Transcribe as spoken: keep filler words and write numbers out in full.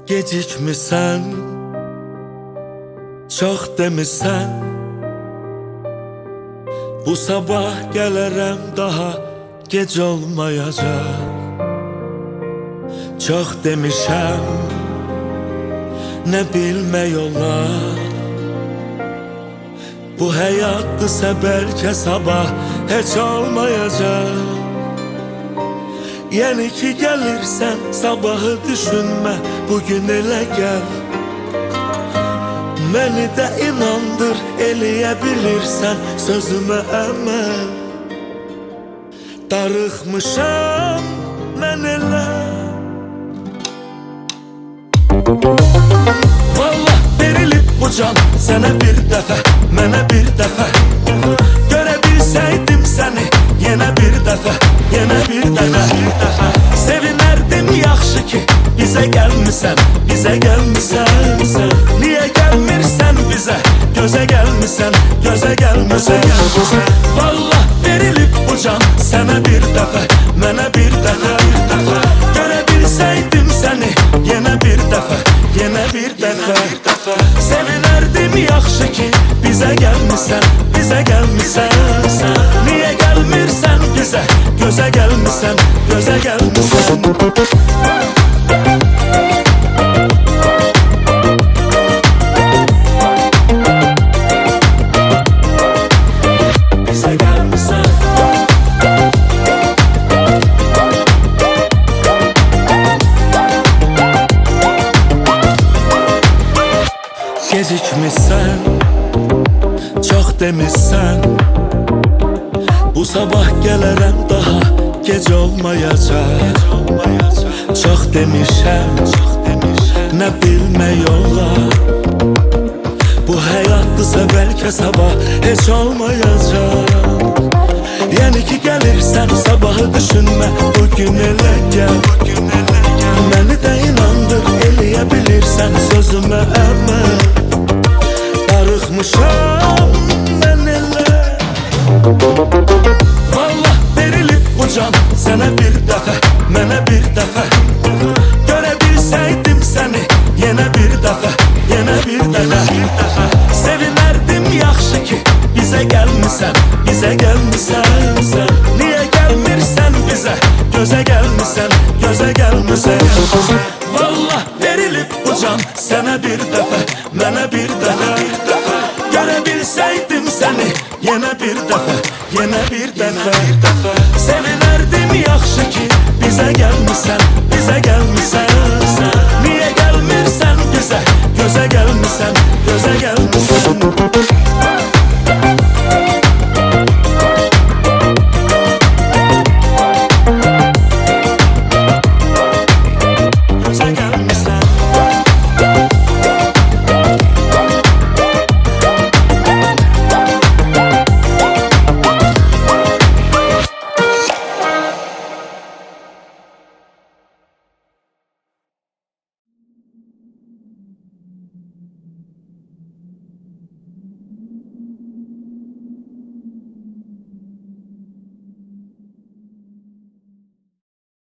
Gecikmisən, çox demisən. Bu sabah gələrəm daha gec olmayacaq. Çox demişəm, nə bilmək olar. Bu həyatdırsa bəlkə sabah heç olmayacaq. Yəni ki gəlirsən, sabahı düşünmə, bugün elə gəl. Məni də inandır, eləyə bilirsən sözümə əməl. Darıxmışam mən elə. Vallah verilib bu can sənə bir dəfə, mənə bir dəfə. Görə bilsəydim səni yenə bir dəfə, yenə bir dəfə. Sevinərdim yaxşı ki bizə gəlmisən, bizə gəlmisən. Niyə gəlmirsən bizə, gözə gəlmisən, gözə gəlmisən. Vallah verilib bu can sənə bir dəfə, mənə bir dəfə. Görə bilsəydim səni yenə bir dəfə, yenə bir dəfə. Sevinərdim yaxşı ki bizə gəlmisən, bizə gəlmisən. Niyə gəlmirsən bizə, gözə gəlmisən, gözə gəlmisən. Bizə gəlmisən. Gecikmişsən, çox demişsən. Bu sabah gələrəm daha gec olmayacaq. Çox demişəm, nə bilmək olar. Bu həyatdırsa bəlkə sabah heç olmayacaq. Yəni ki gəlirsən, sabahı düşünmə, bugün elə gəl. Məni də inandır, eləyə bilirsən sözümə əməl. Darıxmışam mən elə. Vallah verilib bu can sənə bir dəfə, mənə bir dəfə.